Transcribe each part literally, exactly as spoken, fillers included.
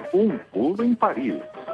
Um pulo em Paris.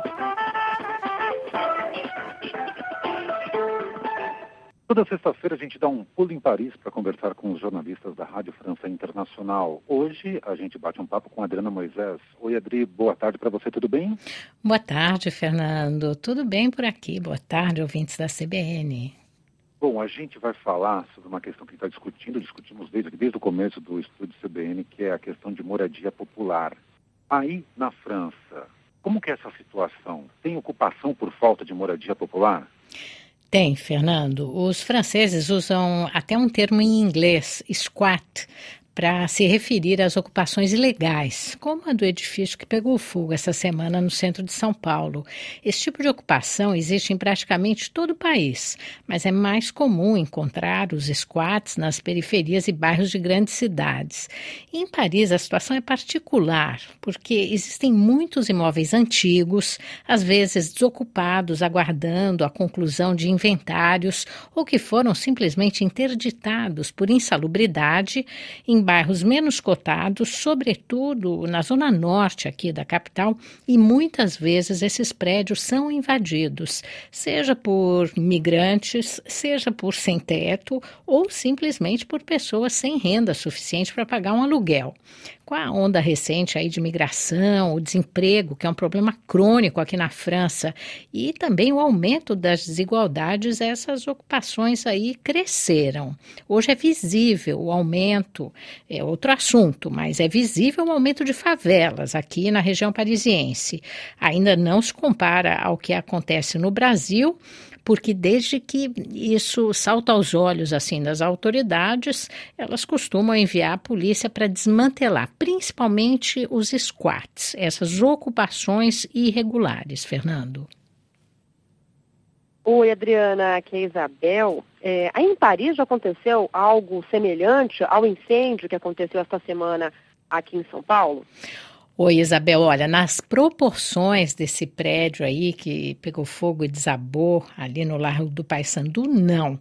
Toda sexta-feira a gente dá um pulo em Paris para conversar com os jornalistas da Rádio França Internacional. Hoje a gente bate um papo com a Adriana Moisés. Oi, Adri, boa tarde para você, tudo bem? Boa tarde, Fernando. Tudo bem por aqui? Boa tarde, ouvintes da C B N. Bom, a gente vai falar sobre uma questão que está discutindo, discutimos desde, desde o começo do estúdio C B N, que é a questão de moradia popular. Aí, na França, como que é essa situação? Tem ocupação por falta de moradia popular? Tem, Fernando. Os franceses usam até um termo em inglês, squat, para se referir às ocupações ilegais, como a do edifício que pegou fogo essa semana no centro de São Paulo. Esse tipo de ocupação existe em praticamente todo o país, mas é mais comum encontrar os squats nas periferias e bairros de grandes cidades. E em Paris a situação é particular, porque existem muitos imóveis antigos, às vezes desocupados, aguardando a conclusão de inventários ou que foram simplesmente interditados por insalubridade em bairros menos cotados, sobretudo na zona norte aqui da capital, e muitas vezes esses prédios são invadidos, seja por migrantes, seja por sem-teto ou simplesmente por pessoas sem renda suficiente para pagar um aluguel. Com a onda recente aí de migração, o desemprego, que é um problema crônico aqui na França, e também o aumento das desigualdades, essas ocupações aí cresceram. Hoje é visível o aumento, é outro assunto, mas é visível o aumento de favelas aqui na região parisiense. Ainda não se compara ao que acontece no Brasil, porque desde que isso salta aos olhos assim das autoridades, elas costumam enviar a polícia para desmantelar, principalmente os squats, essas ocupações irregulares, Fernando. Oi, Adriana, aqui é a Isabel. É, aí em Paris já aconteceu algo semelhante ao incêndio que aconteceu esta semana aqui em São Paulo? Oi, Isabel, olha, nas proporções desse prédio aí que pegou fogo e desabou ali no Largo do Paissandu, não.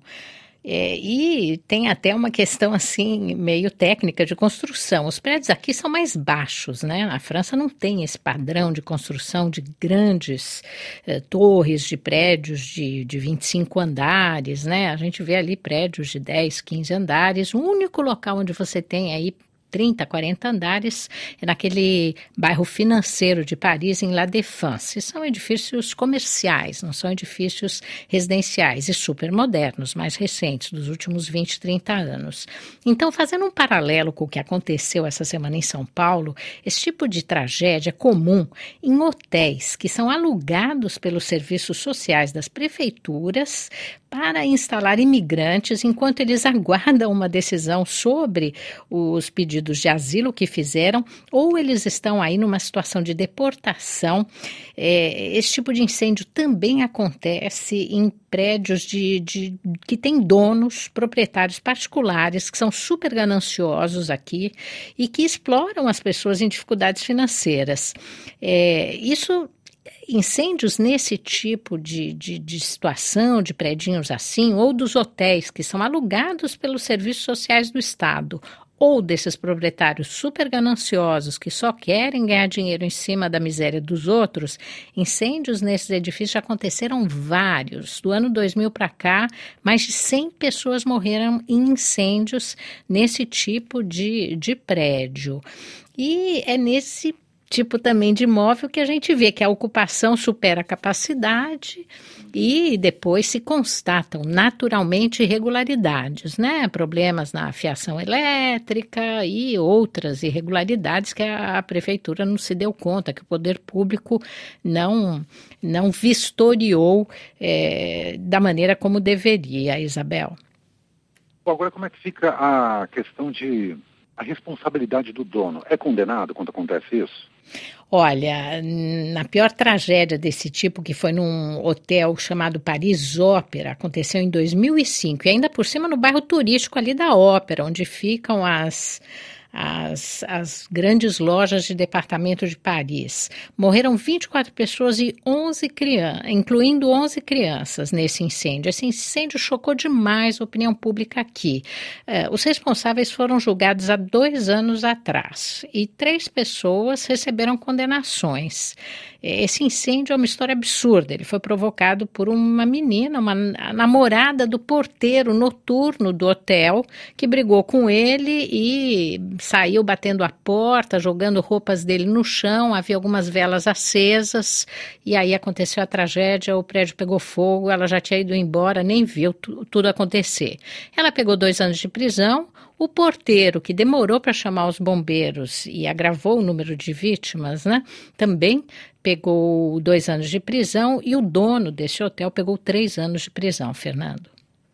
É, e tem até uma questão assim meio técnica de construção. Os prédios aqui são mais baixos, né? A França não tem esse padrão de construção de grandes eh, torres de prédios de, de vinte e cinco andares, né? A gente vê ali prédios de dez, quinze andares. O único local onde você tem aí trinta, quarenta andares, é naquele bairro financeiro de Paris, em La Défense. São edifícios comerciais, não são edifícios residenciais e super modernos, mais recentes, dos últimos vinte, trinta anos. Então, fazendo um paralelo com o que aconteceu essa semana em São Paulo, esse tipo de tragédia é comum em hotéis que são alugados pelos serviços sociais das prefeituras para instalar imigrantes enquanto eles aguardam uma decisão sobre os pedidos de asilo que fizeram, ou eles estão aí numa situação de deportação. É, esse tipo de incêndio também acontece em prédios de, de, que têm donos, proprietários particulares, que são super gananciosos aqui e que exploram as pessoas em dificuldades financeiras. É, isso... Incêndios nesse tipo de, de, de situação, de predinhos assim, ou dos hotéis que são alugados pelos serviços sociais do Estado, ou desses proprietários super gananciosos que só querem ganhar dinheiro em cima da miséria dos outros, incêndios nesses edifícios já aconteceram vários. Do ano dois mil para cá, mais de cem pessoas morreram em incêndios nesse tipo de, de prédio. E é nesse tipo também de imóvel que a gente vê que a ocupação supera a capacidade e depois se constatam naturalmente irregularidades, né? Problemas na fiação elétrica e outras irregularidades que a, a prefeitura não se deu conta, que o poder público não, não vistoriou é, da maneira como deveria, Isabel. Agora, como é que fica a questão de a responsabilidade do dono? É condenado quando acontece isso? Olha, na pior tragédia desse tipo, que foi num hotel chamado Paris Ópera, aconteceu em dois mil e cinco, e ainda por cima no bairro turístico ali da Ópera, onde ficam as, as, as grandes lojas de departamento de Paris. Morreram vinte e quatro pessoas e onze crianças, incluindo onze crianças nesse incêndio. Esse incêndio chocou demais a opinião pública aqui. Uh, os responsáveis foram julgados há dois anos atrás e três pessoas receberam condenações. Esse incêndio é uma história absurda. Ele foi provocado por uma menina, uma namorada do porteiro noturno do hotel, que brigou com ele e saiu batendo a porta, jogando roupas dele no chão. Havia algumas velas acesas e aí aconteceu a tragédia. O prédio pegou fogo, ela já tinha ido embora, nem viu tu, tudo acontecer. Ela pegou dois anos de prisão. O porteiro, que demorou para chamar os bombeiros e agravou o número de vítimas, né, também pegou dois anos de prisão, e o dono desse hotel pegou três anos de prisão, Fernando.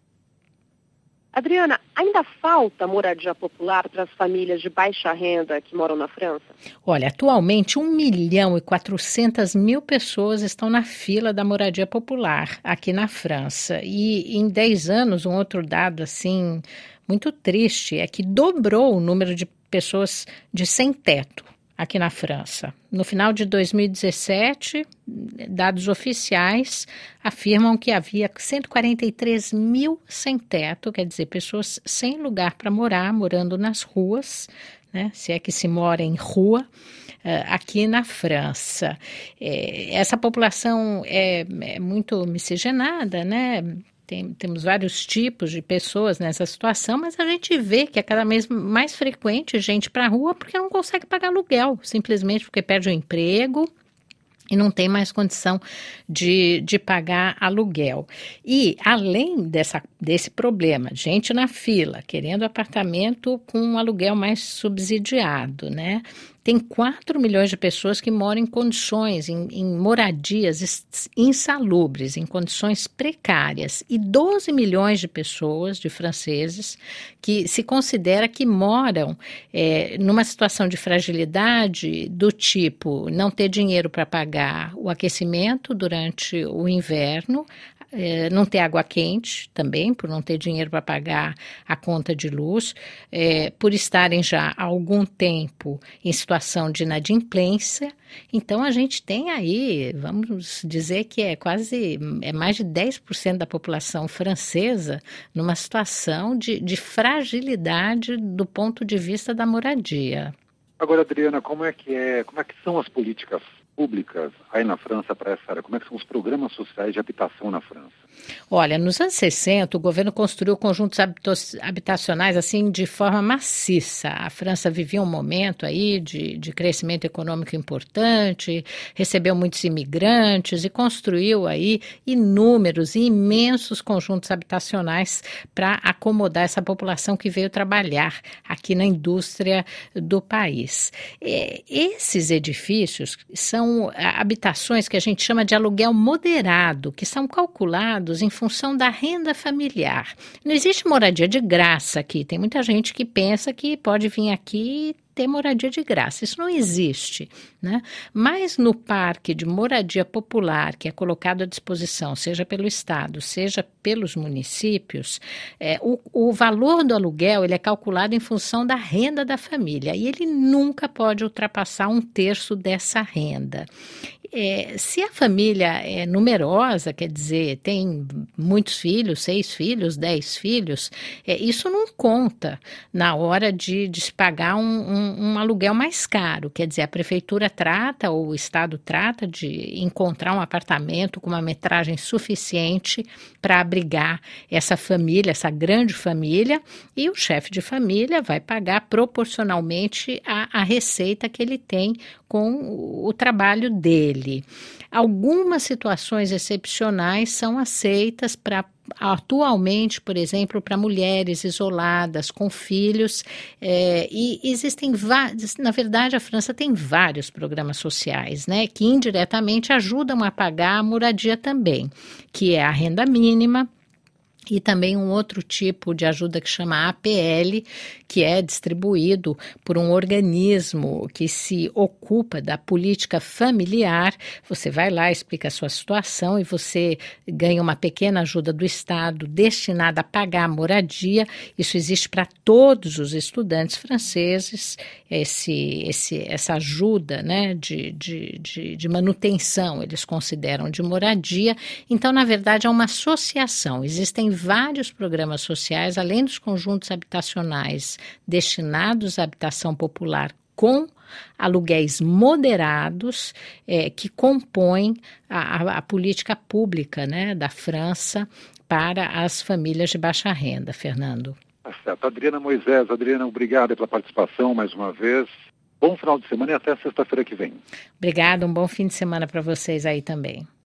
Adriana, ainda falta moradia popular para as famílias de baixa renda que moram na França? Olha, atualmente um milhão e quatrocentas mil pessoas estão na fila da moradia popular aqui na França. E em dez anos, um outro dado assim muito triste é que dobrou o número de pessoas de sem teto aqui na França. No final de dois mil e dezessete, dados oficiais afirmam que havia cento e quarenta e três mil sem teto, quer dizer, pessoas sem lugar para morar, morando nas ruas, né, se é que se mora em rua, aqui na França. Essa população é, é muito miscigenada, né? Tem, temos vários tipos de pessoas nessa situação, mas a gente vê que é cada vez mais frequente gente para a rua porque não consegue pagar aluguel, simplesmente porque perde o emprego e não tem mais condição de, de pagar aluguel. E, além dessa, desse problema, gente na fila, querendo apartamento com um aluguel mais subsidiado, né? Tem quatro milhões de pessoas que moram em condições, em, em moradias insalubres, em condições precárias. E doze milhões de pessoas, de franceses, que se considera que moram é, numa situação de fragilidade do tipo não ter dinheiro para pagar o aquecimento durante o inverno, É, não ter água quente também, por não ter dinheiro para pagar a conta de luz, é, por estarem já há algum tempo em situação de inadimplência. Então, a gente tem aí, vamos dizer que é quase, é mais de dez por cento da população francesa numa situação de, de fragilidade do ponto de vista da moradia. Agora, Adriana, como é que é, como é que são as políticas públicas aí na França para essa área? Como é que são os programas sociais de habitação na França? Olha, nos anos sessenta, o governo construiu conjuntos habitacionais assim de forma maciça. A França vivia um momento aí de, de crescimento econômico importante, recebeu muitos imigrantes e construiu aí inúmeros e imensos conjuntos habitacionais para acomodar essa população que veio trabalhar aqui na indústria do país. E, esses edifícios são habitações que a gente chama de aluguel moderado, que são calculados em função da renda familiar. Não existe moradia de graça aqui. Tem muita gente que pensa que pode vir aqui e ter moradia de graça. Isso não existe, né? Mas no parque de moradia popular, que é colocado à disposição, seja pelo Estado, seja pelos municípios, é, o, o valor do aluguel ele é calculado em função da renda da família e ele nunca pode ultrapassar um terço dessa renda. É, se a família é numerosa, quer dizer, tem muitos filhos, seis filhos, dez filhos, é, isso não conta na hora de, de se pagar um, um, um aluguel mais caro. Quer dizer, a prefeitura trata, ou o Estado trata de encontrar um apartamento com uma metragem suficiente para abrigar essa família, essa grande família, e o chefe de família vai pagar proporcionalmente a, a receita que ele tem com o trabalho dele. Algumas situações excepcionais são aceitas para atualmente, por exemplo, para mulheres isoladas com filhos, é, e existem vários, na verdade a França tem vários programas sociais, né, que indiretamente ajudam a pagar a moradia também, que é a renda mínima e também um outro tipo de ajuda que chama A P L, que é distribuído por um organismo que se ocupa da política familiar. Você vai lá, explica a sua situação e você ganha uma pequena ajuda do Estado destinada a pagar a moradia. Isso existe para todos os estudantes franceses, esse, esse, essa ajuda, né, de, de, de, de manutenção, eles consideram de moradia. Então, na verdade, é uma associação. Existem vários programas sociais, além dos conjuntos habitacionais destinados à habitação popular com aluguéis moderados, é, que compõem a, a, a política pública, né, da França para as famílias de baixa renda, Fernando. Tá certo. Adriana Moisés, Adriana, obrigada pela participação mais uma vez. Bom final de semana e até sexta-feira que vem. Obrigada, um bom fim de semana para vocês aí também.